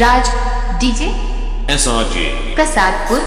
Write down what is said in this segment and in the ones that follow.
राज DJ SRJ Prasadpur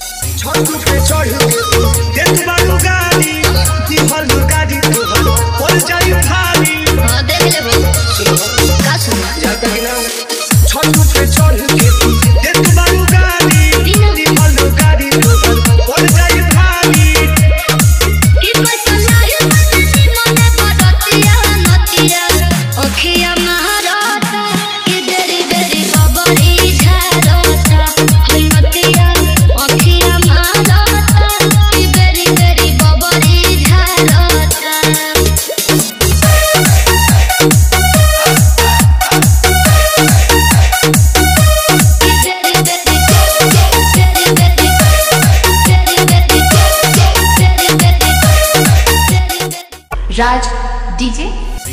Raj DJ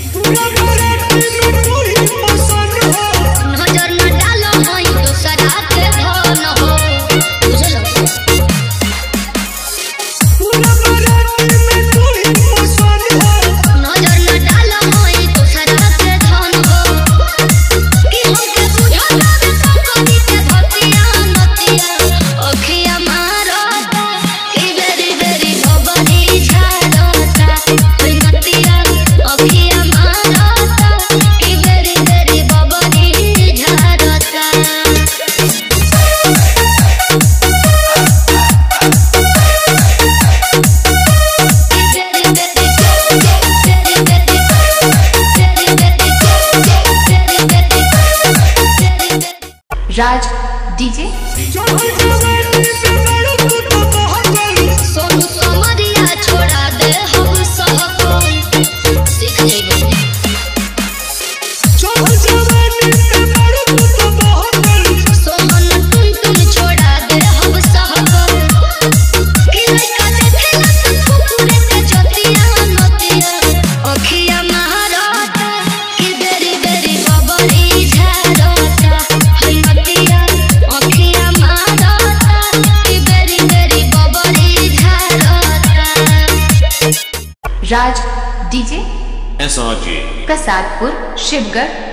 Raj DJ Sonu Samariya छोड़ा दे हम सबको सीख जाइबो सोहन तुम छोड़ा दे हम सबको कि लइका देखेला त फुकुरे के जतिया नतिया अखिया महारता कि बेरी बेरी बबरी झारता राज डीजे SRJ प्रसादपुर शिवगढ़।